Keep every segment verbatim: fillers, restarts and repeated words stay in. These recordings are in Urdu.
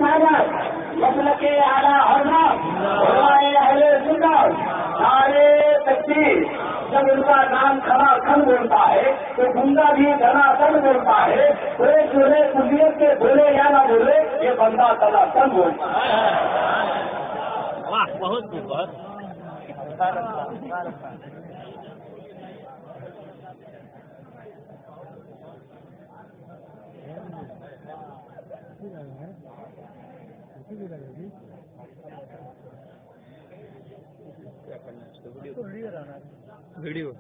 امامت مسلک اعلیٰ حضرت علماء اہل سنت سارے تکبیر جب ان کا نام کھڑا کھڑ بولتا ہے تو گنگا بھی دھنا کھڑ بولتا ہے، کوئی چولہے کلیت کے بولے یا نہ بولے یہ بندہ تلا کھڑ بولتا ہے۔ واہ بہت بہت ویڈیو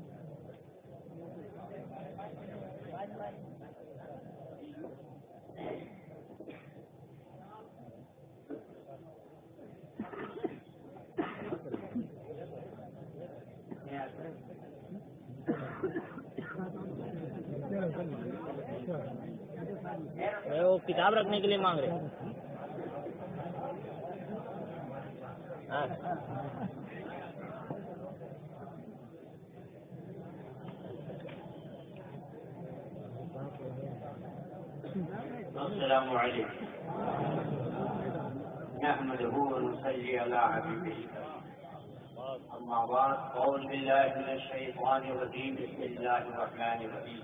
وہ کتاب رکھنے کے لیے مانگ رہے ہیں۔ السلام علیکم نحمده ونصلي على حبيبه اما بعد اعوذ بالله من الشيطان الرجيم بسم الله الرحمن الرحيم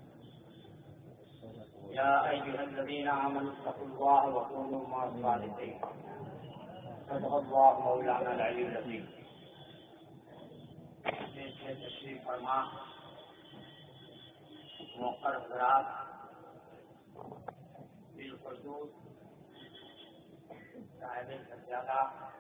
يا ايها الذين امنوا اتقوا الله وكونوا مع الصادقين صدق الله مولانا العلي العظيم۔ تشریف فرما موقر حضرات، بالخصوص صاحب سجادہ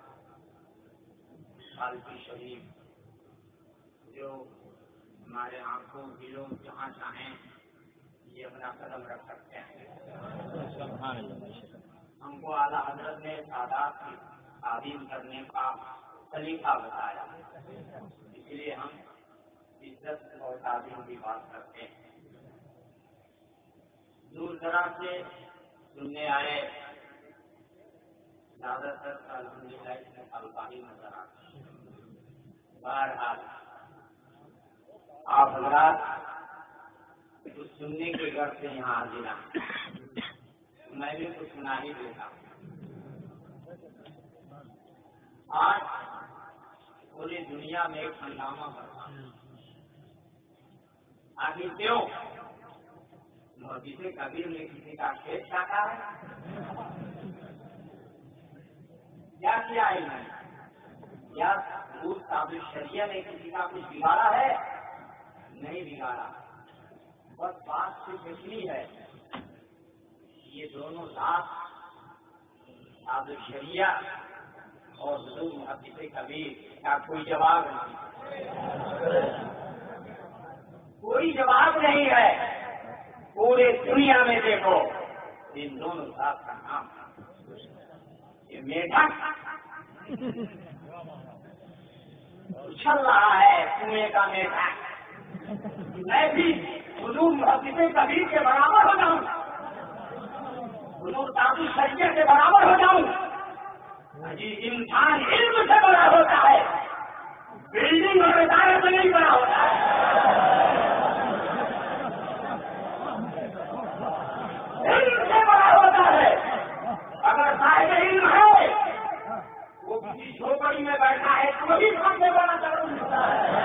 قلبی شریف جو ہمارے آنکھوں دلوں جہاں چاہیں یہ اپنا قدم رکھ سکتے ہیں۔ ہم کو اعلیٰ حضرت نے سادات کی تعظیم کرنے کا طریقہ بتایا، اس لیے ہم عزت اور تعظیم کی بات کرتے ہیں۔ دور دراز سے سننے آئے زیادہ تر الحمدللہ اس میں الفاظی نظر آتے ہیں۔ بہرحال آپ حضرات کچھ سننے کے گھر سے یہاں حاضر ہیں، میں بھی کچھ سنا ہی دیتا ہوں۔ آج پوری دنیا میں ایک ہنگامہ برپا ہے، آخر کیوں؟ جسے کبیر نے کسی کا کھیت کاٹا ہے، کیا کیا ہے انہوں نے؟ یا حضور صاحب شریعہ نے کسی کا کچھ بگاڑا ہے؟ نہیں بگاڑا، بس بات صرف اتنی ہے یہ دونوں ذات صاحب شریعہ اور حضور محدث کبیر کا کوئی جواب نہیں، کوئی جواب نہیں ہے۔ پورے دنیا میں دیکھو ان دونوں ذات کا نام یہ میڈک اچھل رہا ہے، کنویں کا میڈک۔ میں بھی حضور محدث کبیر کے برابر ہو جاؤں، حضور صاحب شریعہ کے برابر ہو جاؤں۔ جی انسان علم سے بڑا ہوتا ہے، بلڈنگ اور ادارے سے نہیں بڑا ہوتا ہے۔ علم سے بڑا ہوتا ہے۔ اگر صاحب علم ہے وہ کسی جھوپڑی میں بیٹھا ہے تو وہی سب سے بڑا ضرور ہوتا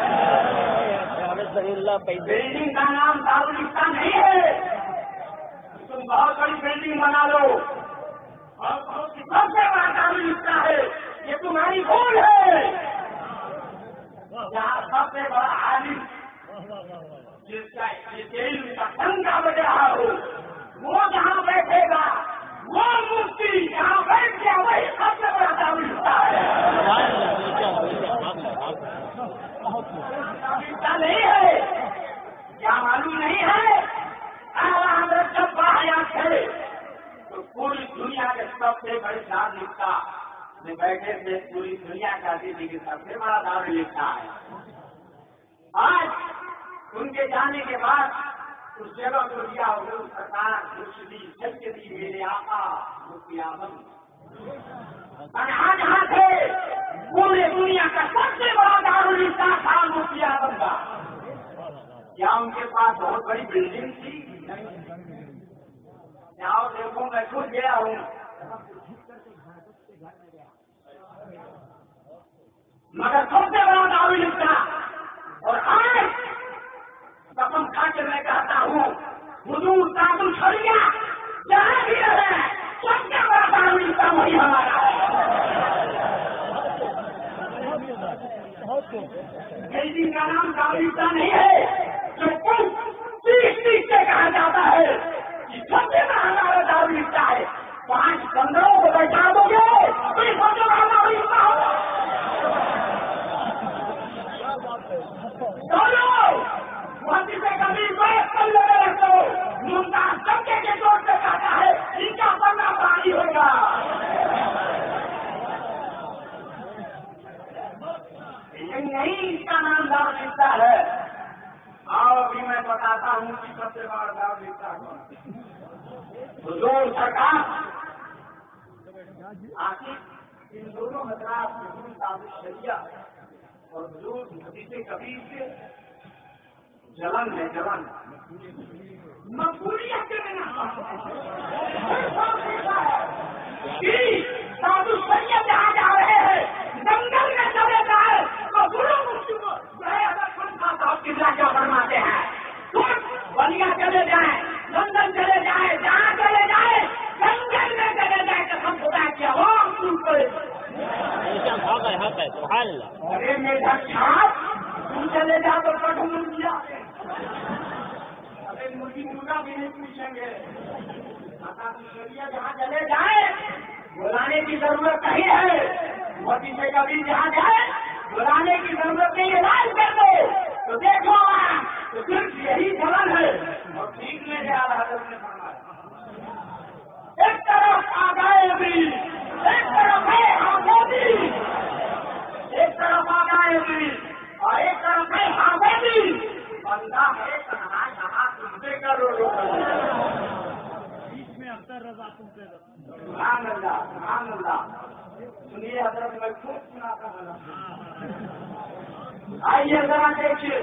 ہے۔ بلڈنگ کا نام دارالاسلام نہیں ہے، تم بہت بڑی بلڈنگ بنا لو اور بہت سب سے بڑا دارالاسلام ہے، یہ تمہاری بھول ہے۔ جہاں سب سے بڑا عالم جس کا علم کا ڈنکا بج رہا ہو وہ جہاں بیٹھے گا، وہ مفتی جہاں بیٹھ گیا وہی سب سے بڑا دارالاسلام ہے۔ دارالاسلام نہیں ہے، کیا معلوم نہیں ہے؟ اعلیٰ حضرت جب باحیات تھے تو پوری دنیا کے سب سے بڑے دارالاسلام میں بیٹھے تھے، پوری دنیا چاہتی تھی کہ سب سے بڑا دارالاسلام ہے۔ آج ان کے جانے کے بعد اس جگہ کو لیا حضور سرکار مرشدی سیدی میرے آقا مفتی اعظم جہاں تھے پورے دنیا کا سب سے بڑا دارالاسلام تھا مفتی اعظم کا۔ کیا ان کے پاس بہت بڑی بلڈنگ تھی؟ جاؤ دیکھو میں خود گیا ہوں، مگر سب سے بڑا دعوی لکھتا اور آج قسم کھا کے میں کہتا ہوں حضور تاج الشریعہ جہاں بھی رہے سب سے بڑا دعوی لکھتا وہی ہمارا ہے. جلدی کا نام دعوی لکھتا نہیں ہے جو کل تیس تیس سے کہا جاتا ہے کہ سب سے بڑا ہمارا دعوی لکھتا ہے. پانچ بندروں کو بیٹھا دو گے تو یہ سب سے بڑا دعوی لکھتا ہوگا. سے کبھی ممتاز طبقے کے زور سے کہتا ہے ان کا بننا پانی ہوگا. لیکن نہیں اس کا نام دار لکھتا ہے. اور ابھی میں بتاتا ہوں کہ سب سے بڑا دار لکھتا ہے حضور سرکار. آخر ان دونوں حضرات حضور تاج الشریعہ اور حضور حدیث کبیر سے جلن ہے. جلن مقبولیت کے بنا تاج الشریعہ جہاں جا رہے ہیں جنگل میں چلے جائے تو کیا فرماتے ہیں بلیا چلے جائیں لندن چلے جائیں جہاں چلے جائیں جنگل میں چلے جائیں تو ہم خدا کی عوام سن کرے. ارے میرا چھاپ تم چلے جا تو کٹو کیا ارے مرغی مرغا بھی نہیں پوچھیں گے. جہاں چلے جائیں بلانے کی ضرورت نہیں ہے. موتی سے کبھی جہاں جائے بلانے کی ضرورت نہیں. علاج کر دو تو دیکھو تو صرف یہی جلن ہے. اور ٹھیک میں جا رہا ہے ایک طرف آ گئے بھی ایک طرف ہے آزادی. ایک طرف آ گئے بھی اور ایک طرف ہے آزادی. بندہ ہے تنہا یہاں تم سے کرو بیچ میں اختر رضا تم سے سبحان اللہ سبحان اللہ. سنیے حضرت میں خوب سناتا ہوں. آئیے ذرا دیکھیے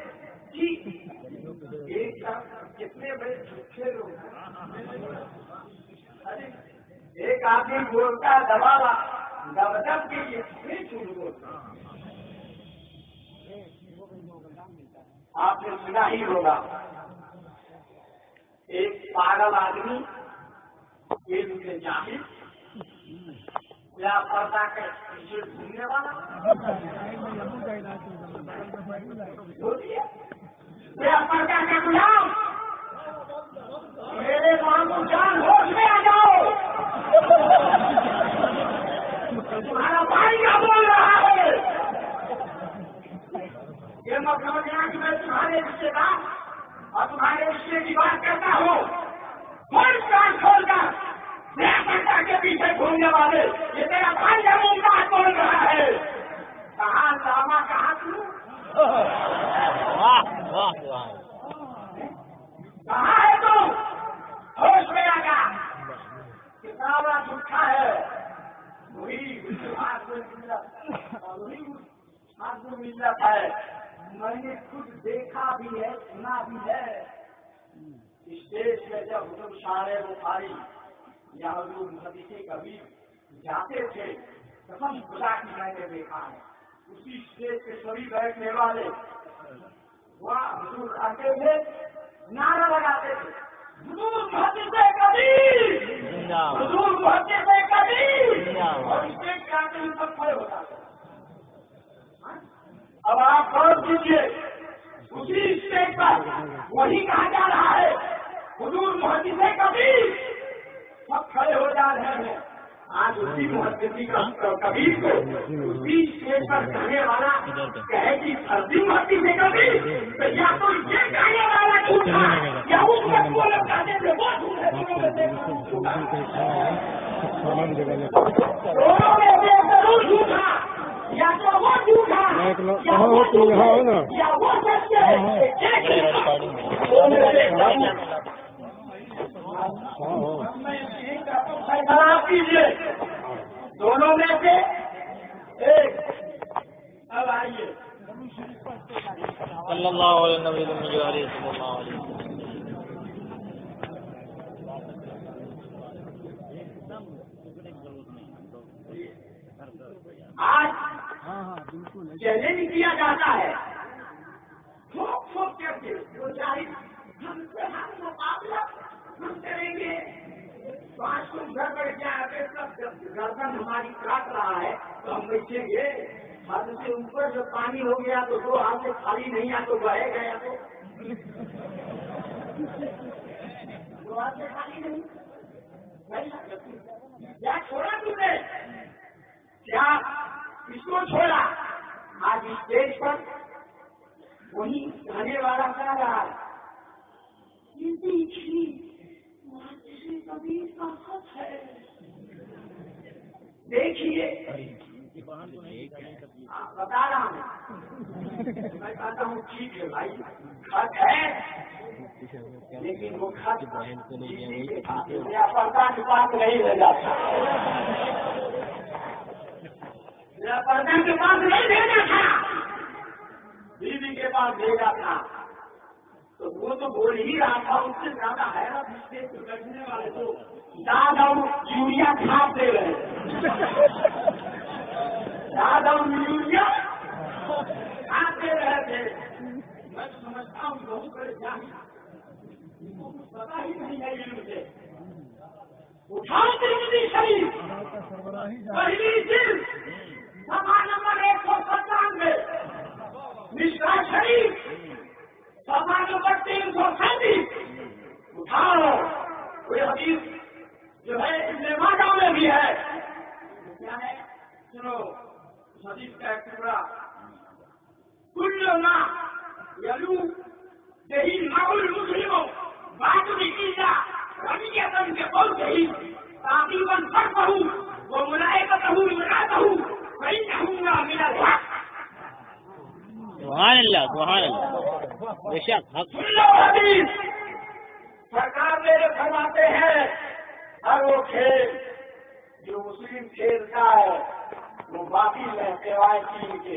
ایک کتنے بڑے جھوٹے لوگ ہیں. ایک آدمی بولتا دبا دب کے لیے جھوٹ بولتا. آپ نے سنا ہی ہوگا ایک پاگل آدمی ایک سے جاہل یا پردہ کے پیچھے گھومنے والا یا پردہ کا غلام. میرے ماموں جان ہوش میں آ جاؤ تمہارا بھائی کیا بول رہا ہے. یہ مطلب یہاں کہ میں تمہارے رشتے دار اور تمہارے رشتے کی بات کرتا ہوں. کون کان کھول کر میں پردہ کے پیچھے گھومنے والے یہ تیرا بھائی کا ممتاز بول رہا ہے. کہاں لاما کہاں تم کہاں ہے تم ہوش میں آ گیا. کتنا بڑا جھوٹا ہے. وہی ہاتھ میں وہی ہاتھ میں مل جاتا ہے. میں نے خود دیکھا بھی ہے سنا بھی ہے. اسٹیج پہ جب حضور شاعر بخاری یا حضور حدیث کبیر جاتے تھے قسم خدا کی میں نے دیکھا ہے. اسی اسٹیج پہ سبھی بیٹھنے والے وہاں حضور آتے تھے نعرہ لگاتے تھے حضور محدث کبیر حضور محدث کبیر اور اسٹیج کے آتے ہیں سب کھڑے ہو جاتے. اب آپ غور کیجیے اسی اسٹیج پر وہی کہا جا رہا ہے حضور محدث کبیر سب کھڑے ہو جا رہے ہیں. آج اسی محدثی کا کبیر کو اسی اسٹیج پر کہنے والا کہے کہ فرضی محدث کبیر تو یا تو یہ کہنے والا جھوٹا یا اس وقت وہ لوگ کہتے تھے وہ جھوٹ ہے. دونوں میں سے ضرور جھوٹا یا تو وہ جھوٹا یا وہ سچ فیصلہ کیجیے دونوں میں سے ایک. اب آئیے صلی اللہ علیہ وسلم صلی اللہ علیہ وسلم. آج چیلنج کیا جاتا ہے ٹھوک ٹھوک کر کے وہ چاہیے ہم سے ہم مقابلہ ہم کریں گے پانچ سو گھر بڑھ کے آگے گردن ہماری کاٹ رہا ہے تو ہم بیٹھیں گے حد سے اوپر جو پانی ہو گیا تو دو ہاتھ سے خالی نہیں آ تو بہے گیا تو دو ہاتھ سے خالی نہیں کیا چھوڑا تم نے کیا کس کو چھوڑا آج اسٹیج پر وہی کہنے والا کہہ رہا ہے یہ دیکھیے کبھی کا خط ہے دیکھیے بتا رہا ہوں میں کہتا ہوں ٹھیک ہے بھائی خط ہے لیکن وہ خط پردہ کے پاس نہیں لے جاتا پردہ کے پاس نہیں بھیجا تھا بیوی کے پاس بھیجا تھا تو وہ تو بول ہی رہا تھا اس سے زیادہ حیرت اسٹیج پہ بیٹھنے والے تو زیادہ یوریا کھاد دے رہے زیادہ یوریا کھاد دے رہے تھے میں سمجھتا ہوں بہت بڑے جان پتا ہی نہیں ہے یہ مجھے اٹھاؤ ترمذی شریف پہلی جلد صفحہ نمبر ایک سو ستانوے مشکا شریف صفحہ نمبر تین سو سینتیس اٹھاؤ کوئی حدیث جو ہے ابن ماجہ میں بھی ہے کیا ہے سنو حدیث کا ایک ٹکڑا کل ما یلو دہی معول مسلموں بات نکیلا رمیتن کے قول دہی تعقیباً فرقہ وہ ملائکتہ مراتہ فإنہم من الحق سبحان اللہ سبحان اللہ بے شک حق حدیث سرکار میرے فرماتے ہیں ہر وہ کھیل جو مسلم کھیلتا ہے وہ باقی رہتے ہوئے تین کے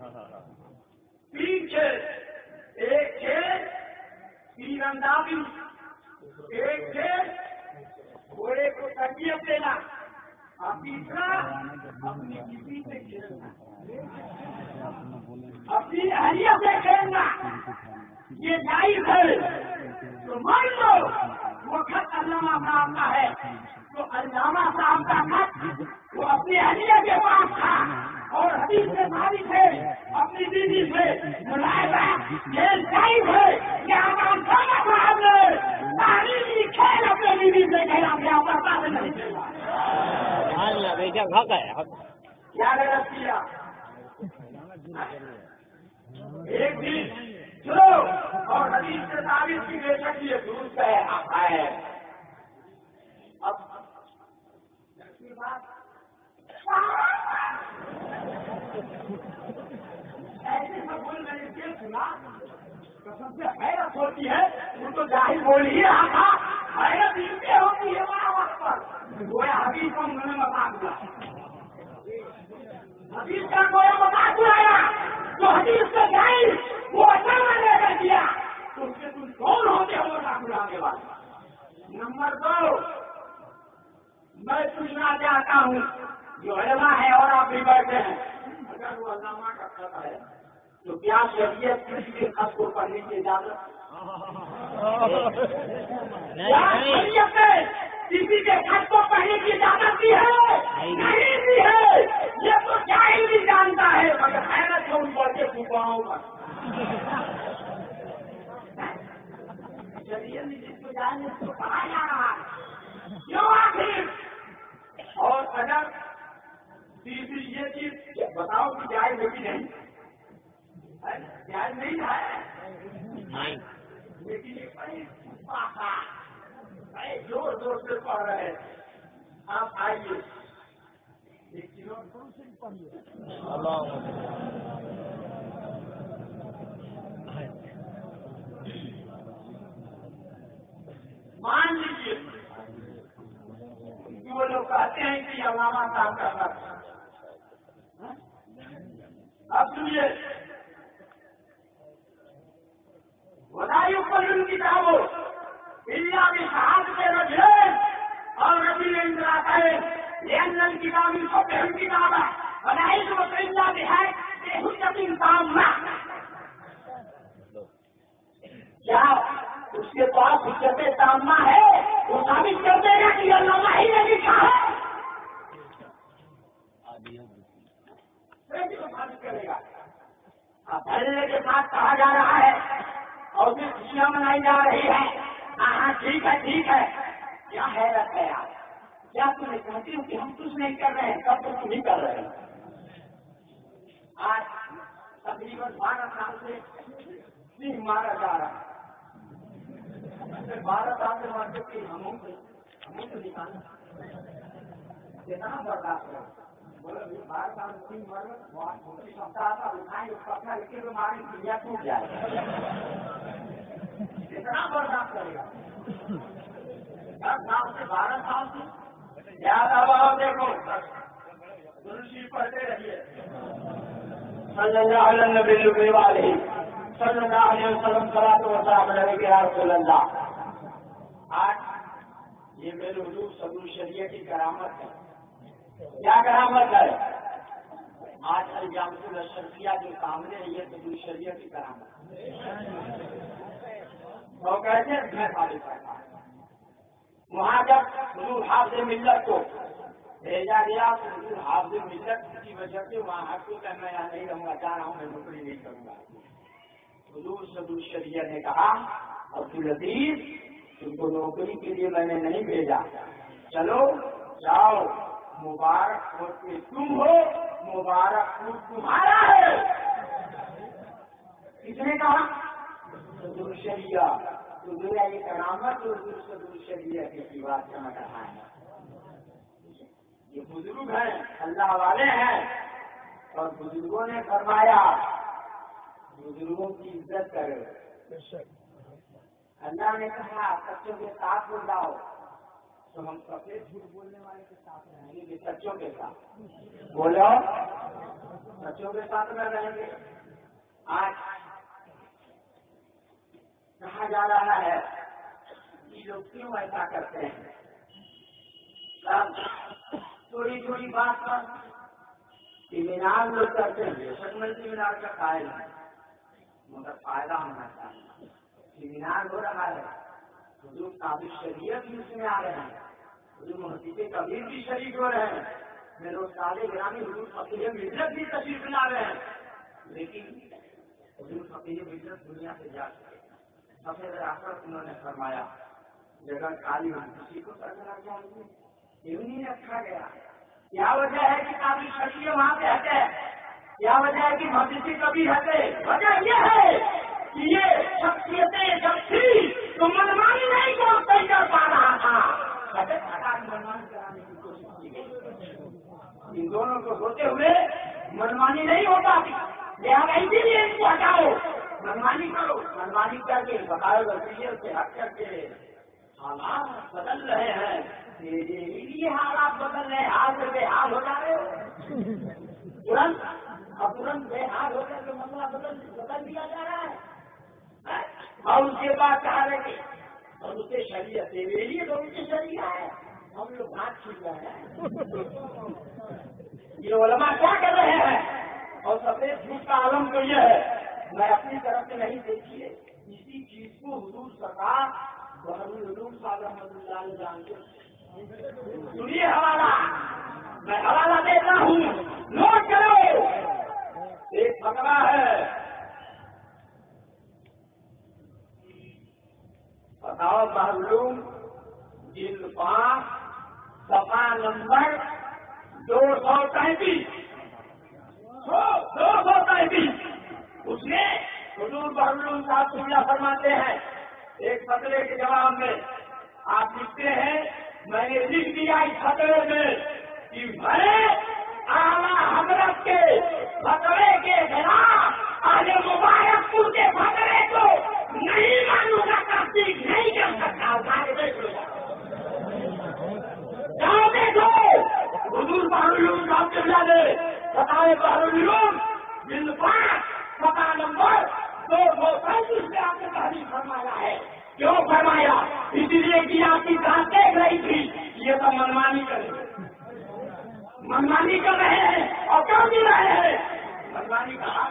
تین کھیل ایک کھیل تیر اندازی ایک کھیل گھوڑے کو تربیت دینا اور تیسرا اپنی کسی سے کھیلنا اپنی اہلیت سے کھیلنا یہ جائز ہے تو مان لو وہ خط علامہ صاحب کا ہے تو علامہ صاحب کا خط وہ اپنی اہلیت کے پاس تھا اور حدیث سے ثابت ہے اپنی بیوی سے ملاحظہ کھیل جائز ہے کہ علامہ صاحب نے تعلیمی کھیل اپنے بیوی سے کھیلا کیا پتا سے نہیں کھیلا بے شک حق ہے کیا غلط کیا ایک دن چلو اور حدیث سے تعریف کی بے شک یہ درست ہے ہے اب ایسے بول میں نے یہ سنا سب سے حیرت ہوتی ہے وہ تو ظاہر بول ہی رہا تھا حیرت اس سے ہوتی ہے وہاں وقت پر وہ حدیث کو میں نے بتا دیا حدیث کا کوئی بتا دیا جو حدیث سے جائے وہ اچانک لے کر دیا تو اس سے تم کون ہوتے ہو ڈاکٹر کے بعد نمبر دو میں پوچھنا چاہتا ہوں جو علماء ہے اور آپ بھی بیٹھے ہیں اگر وہ علامہ کا خط ہے تو کیا شریعت کسی کے خط کو پڑھنے کی اجازت کیا شریعت ہے کسی کے خط کو پڑھنے کی اجازت بھی ہے نہیں بھی ہے یہ تو جاہل بھی جانتا ہے مگر حیرت ہے ان پڑھ کے پھوپاؤں کا شریعت میں جس کو جاننے اس کو پڑھا جا رہا ہے کیوں آخر اور اگر تیسری یہ چیز بتاؤ کہ جائز ہے کہ نہیں جائز نہیں ہے لیکن زور زور سے پڑھ رہے ہیں آپ آئیے مان لیجیے وہ لوگ کہتے ہیں کہ علامہ صاحب کا خط اب سنیے بدائی پر ان کتابوں انڈیا کی شہادت رجحان اور ربی اندرا کرے یہ کتاب ان کو پہن کتاب ہے بدائی کو اللہ کے پاس حجت تامہ ہے وہ ثابت کر دے گا کہ اللہ ہی نے لکھا ہے، ثابت کرے گا۔ اب پہلے کے ساتھ کہا جا رہا ہے اور پھر خوشیاں منائی جا رہی ہے، ہاں ٹھیک ہے ٹھیک ہے، کیا حیرت ہے یار، کیا تمہیں کہتی ہوں کہ ہم کچھ نہیں کر رہے ہیں، کب تو تم ہی کر رہے ہیں۔ آج تقریباً بارہ سال سے سنگھ مارا جا رہا ہے، بارہ سال سے مارتے کہ ہم ہمیں تو نکالنا کتنا برداشت ہے، بولو بارہ سال سنگھ مر سپتاہ تھا اٹھائیں اس پتھر لکھ کے ہماری دنیا ٹوٹ جائے، کتنا برداشت کرے گا؟ دس سال سے بارہ سال سے یاد آؤ، دیکھو درشی پڑھتے رہیے، صلی اللہ علیہ نبی علیہ صلی اللہ علیہ وسلم صلاۃ و سلام علیہ یا رسول اللہ۔ آج یہ میرے حضور صدور شریعت کی کرامت ہے، کیا کرامت ہے؟ آج الجامع الاشرفیہ جو سامنے ہے یہ صدور شریعت کی کرامت ہے، وہ کیسے میں ثابت کرتا ہوں۔ وہاں جب حضور حافظ ملت کو بھیجا گیا تو حضور حافظ ملت کی وجہ سے وہاں حق کو کہ میں یہاں نہیں رہوں گا، چاہ رہا ہوں میں نوکری نہیں کروں گا۔ حضور صدور شریعت نے کہا عبدالعزیز تم کو نوکری کے لیے میں نے نہیں بھیجا، چلو جاؤ، مبارک ہو کہ تم ہو، مبارک ہو تمہارا ہے۔ کس نے کہا؟ صدور شریعت۔ تو میرا یہ کرامت اور صدور شریعت کی بات سمجھ رہا ہے، یہ بزرگ ہیں، اللہ والے ہیں، اور بزرگوں نے فرمایا بزرگوں کی عزت کرو۔ اللہ نے کہا سچوں کے ساتھ بول جاؤ، تو ہم سفید جھوٹ بولنے والے کے ساتھ رہیں گے کہ سچوں کے ساتھ بولو، سچوں کے ساتھ میں رہیں گے۔ آج کہا جا رہا ہے یہ لوگ کیوں ایسا کرتے ہیں، تھوڑی تھوڑی بات پر سیمینار لوگ کرتے ہیں، سچمن سیمینار کا قائل ہے مگر فائدہ ہونا چاہیے۔ سیمینار ہو رہا ہے، حضور صاحب شریعت بھی اس میں آ رہے ہیں، حضور محدث کبیر بھی شریک ہو رہے ہیں، میرے استاد گرامی حضور فقیہ ملت بھی تشریف لا رہے ہیں، لیکن حضور فقیہ ملت دنیا سے جا چکے، سفید راست انہوں نے فرمایا جگہ خالی ہو کسی کو کرنا چاہیے، کیوں نہیں رکھا گیا؟ کیا وجہ ہے کہ کافی شخصیت وہاں پہ ہٹے، کیا وجہ ہے کہ محدث کبھی ہٹے؟ وجہ یہ ہے کہ یہ شخصیتیں جب تھی تو منمانی نہیں کر پا رہا تھا، منمانی کرانے کی کوشش کی گئی، ان دونوں کو ہوتے ہوئے منمانی نہیں ہو پاتی، لہٰذا اسی لیے ان کو ہٹاؤ، منمانی کرو، منمانی کر کے بقائے وسیعت سے ہٹ کر کے حالات بدل رہے ہیں، یہ حالات بدل رہے ہیں، حال سے بے حال ہو جا رہے ہو، ترنت اب ترنت بے حال ہو کر کے مسئلہ بدل بدل دیا جا رہا ہے، اور اس کے بعد کہا رہے کہ اور اسے شریعت ہے، یہ تو ان کی شریعت ہے، ہم لوگ بات چھیڑ رہے ہیں، یہ علماء کیا کر رہے ہیں؟ اور سفید جھوٹ کا عالم تو یہ ہے، میں اپنی طرف سے نہیں دیکھیے، اسی چیز کو حضور سرکار بحر العلوم صاحب رحمۃ اللہ علیہ جانتے، سنیے حوالہ، میں حوالہ دیتا ہوں، نوٹ کرو، ایک فقرہ ہے، بتاؤ بحر العلوم جلد پانچ صفحہ نمبر دو سو تینتیس دو سو تینتیس اس میں حضور بحر العلوم صاحب سنیا فرماتے ہیں، ایک خطرے کے جواب میں آپ لکھتے ہیں میں نے لکھ دیا اس خطرے میں کہ میں اعلیٰ حضرت کے خطرے کے خلاف اہل مبارک پور کے خطرے کو نہیں مانوں گا، تصدیق نہیں کر سکتا، جاؤ دیکھو حضور بحر العلوم صاحب نے بتائے بحر العلوم جلد پانچ صفحہ نمبر دو سو پینتیس میں آپ نے تحریر فرمایا ہے، کیوں فرمایا؟ اسی لیے کہ آپ کی ذات دیکھ رہی تھی یہ تو منمانی کر رہے منمانی کر رہے ہیں اور کیوں بھی رہے ہیں، منمانی کا حال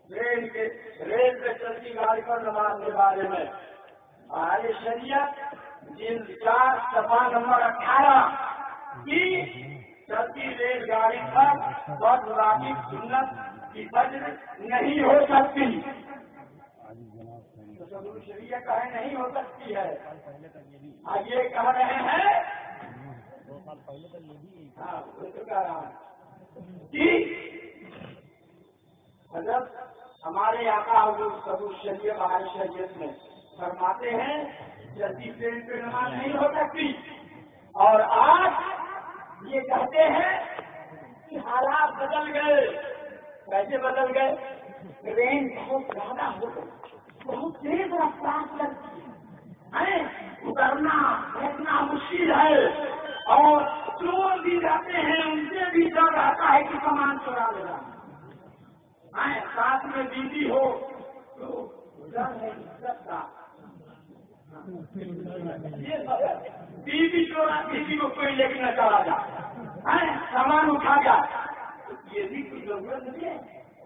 ریل کے ریل پہ چلتی گاڑی پر نماز کے بارے میں ہماری شریعت جن چار صفحہ نمبر اٹھارہ کی چلتی ریل گاڑی پر بہت واقعی سنت کی فجر نہیں ہو سکتی. تو سب شریعت کہیں نہیں ہو سکتی ہے. آج یہ کہہ رہے ہیں ہاں وہ تو کہہ رہا ہوں کہ حضرت ہمارے آقا حضور سبو شریعت ہماری شریعت میں فرماتے ہیں جلدی ٹرین پہ نماز نہیں ہو سکتی. اور آج یہ کہتے ہیں کہ حالات بدل گئے. کیسے بدل گئے؟ ٹرین بہت زیادہ ہو بہت تیز رفتار چلتی ہے, اترنا بیٹھنا مشکل ہے, اور چور بھی رہتے ہیں ان سے بھی ڈر رہتا ہے کہ سامان چورا لے جانا. ساتھ میں بیوی ہو تو ڈر ہے عزت کا. بیوی چورا بیوی کو کوئی لے کے نہ چلا جائے, سامان اٹھا جائے, یہ بھی کوئی ضرورت نہیں ہے.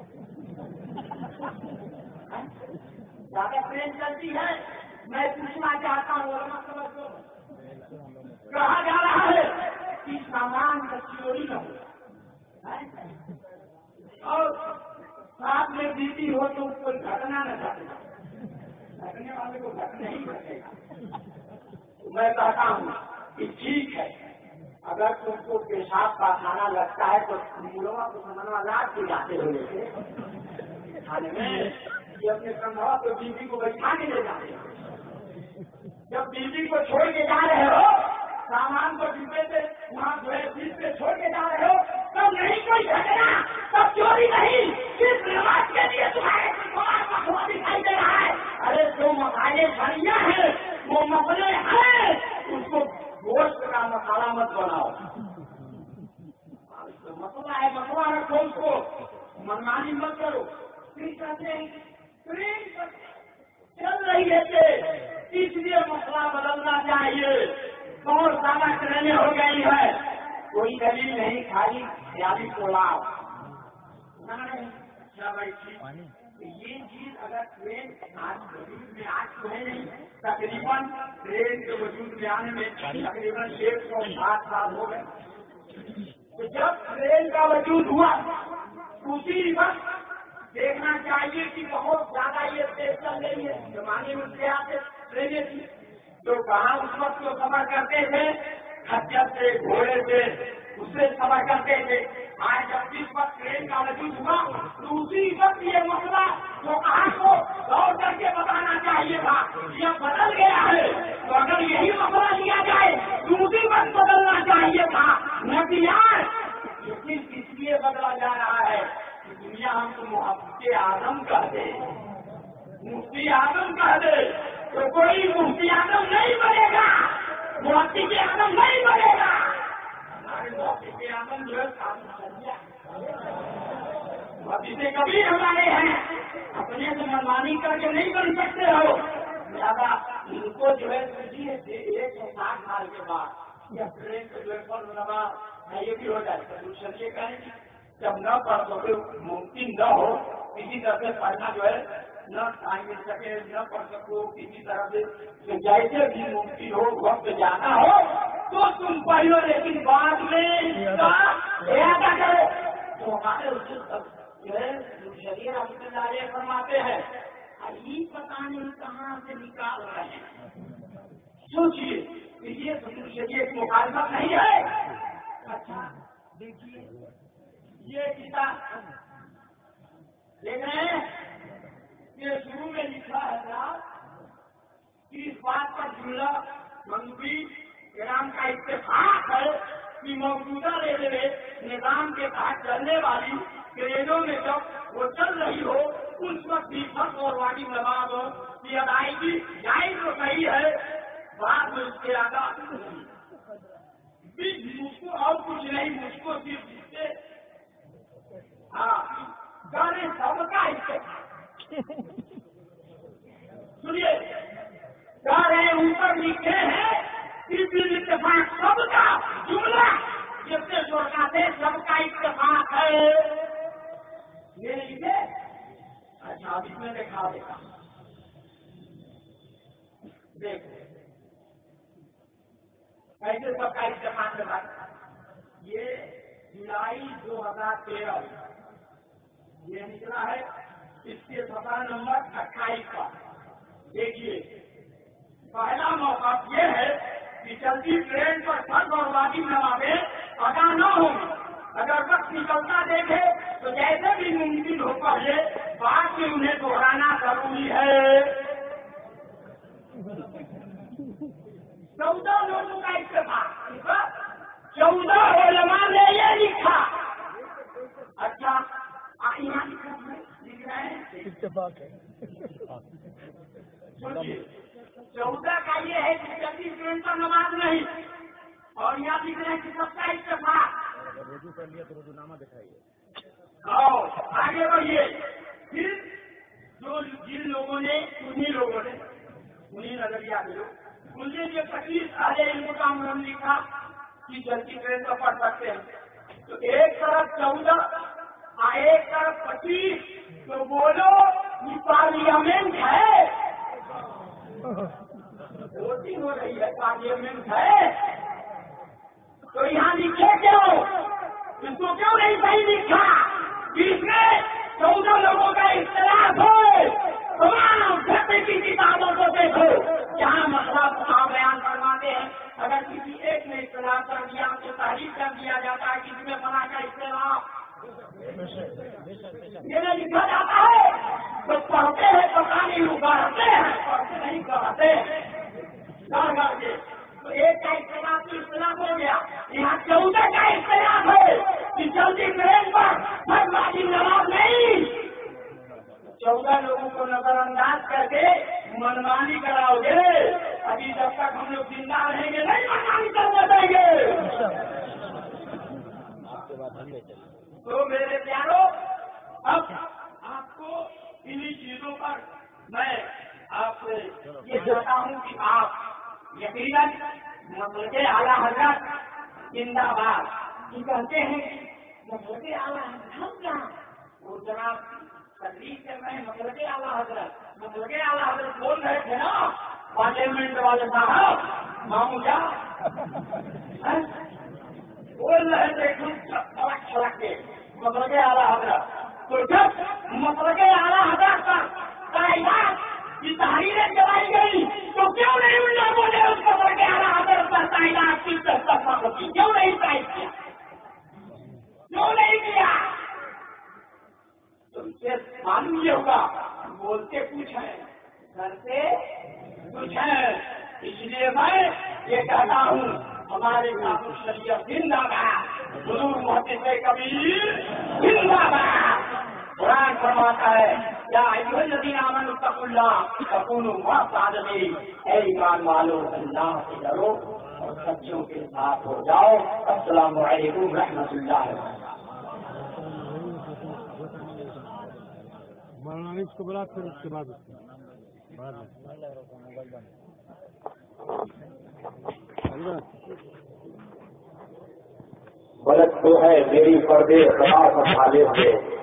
زیادہ ٹرین چلتی ہے. میں پوچھنا چاہتا ہوں کہا جا رہا ہے کہ سامان کا چوری نہ ہو, اور ساتھ میں بیوی ہو تو کوئی گھٹنا نہ گھٹے. گھٹنے والے کو گھٹ نہیں گھٹے گا. میں کہتا ہوں کہ ٹھیک ہے, اگر تم کو پیشاب پاخانہ لگتا ہے تو مولوا کو سمجھنا لاٹ کے جاتے ہوئے کھانے میں یہ اپنے کمرہ کو بیوی کو بیٹھا کے لے جاتے ہیں. جب بیوی کو چھوڑ کے جا رہے ہو, سامان کو ڈبے سے وہاں جو ہے سیٹ پہ چھوڑ کے جا رہے ہو, تب نہیں کوئی جھگڑا, تب چوری نہیں, صرف نماز کے لیے تمہارے مسئلہ دکھائی دے رہا ہے. ارے جو مسائل بڑھیا ہیں وہ مسئلے ہیں, اس کو گوشت کا مسالہ مت بناؤ. مسئلہ ہے مسئلہ رکھو, اس کو منمانی مت کرو. پھر کہتے ہیں ٹرین چل رہی ہے اس لیے مسئلہ بدلنا چاہیے. بہت زیادہ ٹرینیں ہو گئی ہے, کوئی دلیل نہیں, خالی خیالی پلاؤ. یہ چیز اگر ٹرین آج وجود میں آج تو ہے نہیں, تقریباً ٹرین کے وجود میں آنے میں تقریباً ایک سو سات سال ہو گئے. تو جب ٹرین کا وجود ہوا اسی وقت دیکھنا چاہیے کہ بہت زیادہ یہ تیز چل رہی ہے. زمانے میں سے آتے ٹرینیں تھی تو کہاں اس وقت جو سفر کرتے تھے, خچر سے, گھوڑے سے, اس سے سفر کرتے تھے. آج جب جس وقت ٹرین کا وجود ہوا تو اسی وقت یہ مسئلہ جو کہاں کو غور کر کے بتانا چاہیے تھا, یہ بدل گیا ہے. تو اگر یہی مسئلہ لیا جائے تو اسی وقت بدلنا چاہیے تھا, نہ کہ آج. لیکن اس لیے بدلا جا رہا ہے کہ دنیا ہم کو مفتی اعظم کہہ دے, مفتی اعظم کہہ دے, تو کوئی مفتی اعظم نہیں بنے گا, مفتی اعظم نہیں بنے گا. ہمارے مفتی اعظم جو ہے ابھی سے کبھی ہمارے ہیں, اپنے سے منمانی کر کے نہیں بن سکتے ہو. زیادہ ان کو جو ہے ایک سو ساٹھ سال کے بعد یا ٹرین کو جو ہے فرض نماز یہ بھی ہو جائے تو شریعے کہیں جب نہ پڑھ سکے, ممکن نہ ہو کسی طرح سے پڑھنا جو ہے نہ ٹائم مل سکے, نہ پڑھ سکو کسی طرح سے, جیسے بھی ممکن ہو وقت جانا ہو تو تم پڑھ لو, لیکن بعد میں کیا کرو. تو ہمارے جو ہے شریعت رحمۃ اللہ علیہ فرماتے ہیں ابھی پتہ نہیں کہاں سے نکال رہے ہیں. سوچیے کہ یہ شریعت کی مخالفت نہیں ہے. اچھا دیکھیے یہ کتاب دیکھ رہے ہیں کہ شروع میں لکھا ہے کہ اس بات پر جملہ منصوبی کرام کا اتفاق ہے کہ موجودہ ریلوے نظام کے تحت چلنے والی ٹرینوں میں جب وہ چل رہی ہو اس وقت بھی فرض اور واجب نماز کی ادائیگی جائز تو صحیح ہے, بعد میں اس کے آگا مجھ کو اور کچھ نہیں, مجھ کو صرف ہاں گانے سب کا سنیے گانے اوپر لکھے ہیں صرف اتفاق سب کا جملہ جب سے سرکاتے سب کا اتفاق ہے. یہ لکھے अच्छा अब इसमें दिखा देगा, देख कैसे सबका इस्तेमाल करता है। ये जुलाई दो हजार तेरह ये निकला है, इसके सत्रह नंबर अट्ठाईस का। देखिए पहला मौका ये है कि चलती ट्रेन पर फर्ज और वाजिब नमाजें अदा न हो, अगर वक्त निकलता देखे तो जैसे भी मुमकिन हो पहले बाद में उन्हें दोहराना जरूरी है। चौदह लोगों का इत्तेफाक, चौदह उलमा ने ये लिखा। अच्छा यहाँ लिख रहे हैं इत्तेफाक है। चौदह का ये है कि चलती ट्रेन पर नमाज नहीं, और यहाँ लिख रहे हैं कि सबका इत्तेफाक। रोजू कर लिया तो रोजूनामा दिखाइए और आगे बढ़िए। फिर जो जिन लोगों ने उन्हीं लोगों ने उन्हीं नजरिया के लोग उनने जो पच्चीस आधे इनको का नाम लिखा कि चलती ट्रेन पर पढ़ सकते हैं, तो एक तरफ चौदह और एक तरफ पच्चीस, तो बोलो ये पार्लियामेंट है, वोटिंग हो रही है, पार्लियामेंट है। तो यहाँ लिखे क्यों, इसको क्यों नहीं सही लिखा? इसमें चौदह लोगों का इख्तिलाफ है। तमाम सत्य की किताबों को देखो, जहाँ मसला फतवा बयान करवाते हैं, अगर किसी एक ने इख्तिलाफ कर दिया तो तहरीर कर दिया जाता है कि इसमें बना का इख्तिलाफ ये लिखा जाता है। तो पढ़ते हैं पता नहीं उगाड़ते हैं, पढ़ते नहीं कराते घर घर के। तो एक का इख्तिलाफ तो इख्तिलाफ हो गया, यहाँ चौदह का इख्तिलाफ है कि जल्दी ट्रेन पर हर वाजिब नमाज नहीं। चौदह लोगों को नजरअंदाज करके मनमानी कराओगे, अभी जब तक हम लोग जिंदा रहेंगे नहीं मनमानी करने देंगे। तो मेरे प्यारो, अब आपको इन्हीं चीजों पर मैं आपसे ये चाहता हूँ कि आप यकीनन मसलके आला हजरत जिंदाबाद ये कहते हैं। मसलके आला हजरत क्या, वो जनाब तकलीफ कर रहे हैं। मसलके आला हजरत मसलके आला हजरत बोल रहे थे ना पार्लियामेंट वाले साहब मामूजा बोल रहे थे सड़क सड़क के मसलके आला हजरत। तो जब मसलके आला हजरत का कायदात की तहरीरें चलाई गई तो क्यों नहीं उन लोगों ने उस मसलके आला हजरत पर कायदात की दस्तखत की, क्यों नहीं टाइप किया, क्यों नहीं किया? तो इससे मालूम ये होगा बोलते कुछ है करते कुछ है। इसलिए मैं ये कहता हूँ हमारे कानून शरीयत जिंदाबाद, हुजूर मुहद्दिस कबीर जिंदाबाद। कुरान फरमाता है या अय्युहल्लज़ीना आमनू तक़ुल्लाह वकूनू मअस-सादिक़ीन, ऐ ईमान वालों अल्लाह से डरो और सच्चों के साथ हो जाओ। अस्सलामु अलैकुम रहमतुल्लाह। मौलाना इसको बुला, फिर उसके बाद गलत तो है मेरी पर्दे खिलाफ हाले से